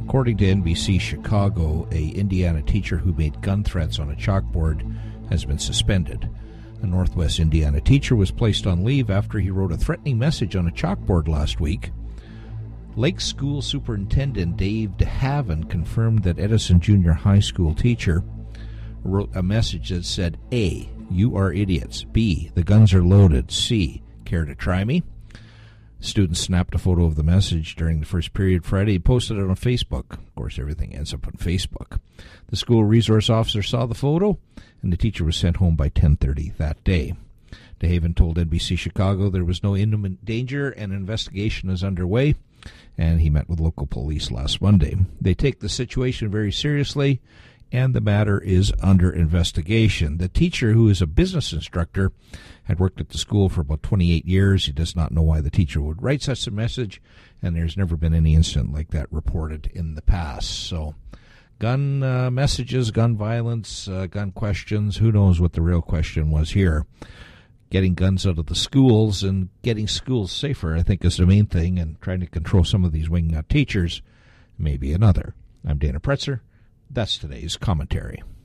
According to NBC Chicago, a Indiana teacher who made gun threats on a chalkboard has been suspended. A Northwest Indiana teacher was placed on leave after he wrote a threatening message on a chalkboard last week. Lake School Superintendent Dave DeHaven confirmed that Edison Junior High School teacher wrote a message that said, A, you are idiots. B, the guns are loaded. C, care to try me? Students snapped a photo of the message during the first period Friday and posted it on Facebook. Of course, everything ends up on Facebook. The school resource officer saw the photo, and the teacher was sent home by 10:30 that day. DeHaven told NBC Chicago there was no imminent danger and an investigation is underway, and he met with local police last Monday. They take the situation very seriously, and the matter is under investigation. The teacher, who is a business instructor, had worked at the school for about 28 years. He does not know why the teacher would write such a message, and there's never been any incident like that reported in the past. So, gun messages, gun violence, gun questions, who knows what the real question was here. Getting guns out of the schools and getting schools safer, I think, is the main thing, and trying to control some of these wingnut teachers may be another. I'm Dana Pretzer. That's today's commentary.